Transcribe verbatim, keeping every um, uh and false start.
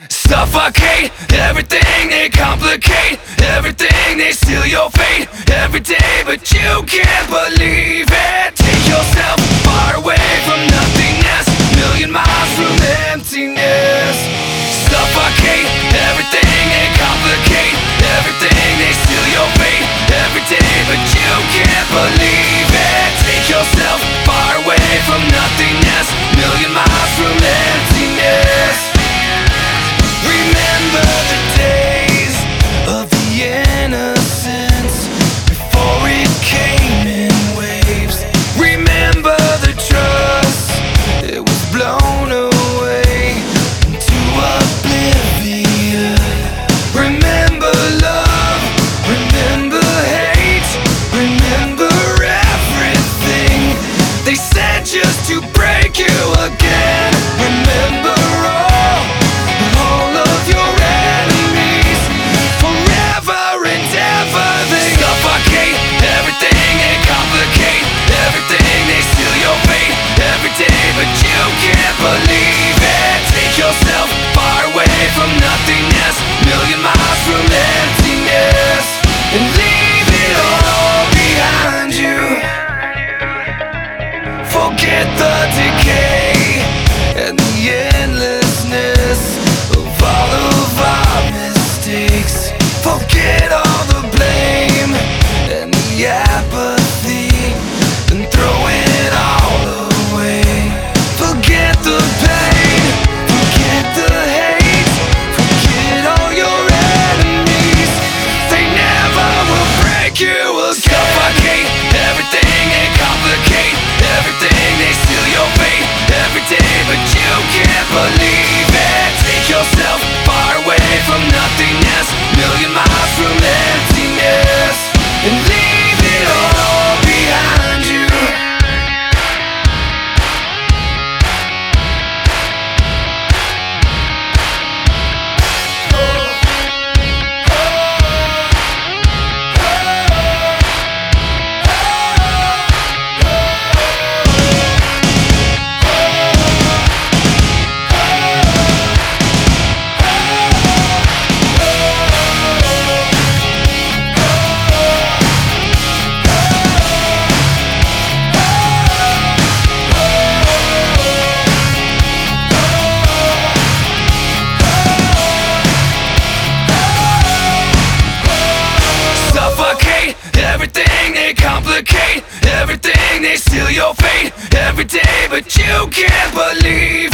Suffocate everything, they complicate everything, they steal your fate every day, but you can't believe it. Take yourself far away from nothingness, million miles from emptiness. Suffocate everything, they complicate everything, they steal your fate every day, but you can't believe it. Take yourself far away from nothingness, million miles from emptiness. Remember the days of the innocence before it came in waves. Remember the trust, it was blown away into oblivion. Remember love, remember hate, remember everything they said just to break you again. Remember all all of your enemies, forever and ever. They suffocate everything, they complicate everything, they steal your fate every day, but you can't believe it. Take yourself far away from nothingness, million miles from emptiness, and leave it all behind you. Forget the decay and the endlessness of all of our mistakes. Forget all the blame and the apathy, and throw it all away. Forget the pain, forget the hate, forget all your enemies, they never will break you again. Suffocate everything, they complicate everything, they steal your fate every day, but you can't believe it. Take yourself far away from nothingness, million miles from emptiness, and leave it all behind you. Suffocate everything, they complicate everything, they steal your fate every day, but you can't believe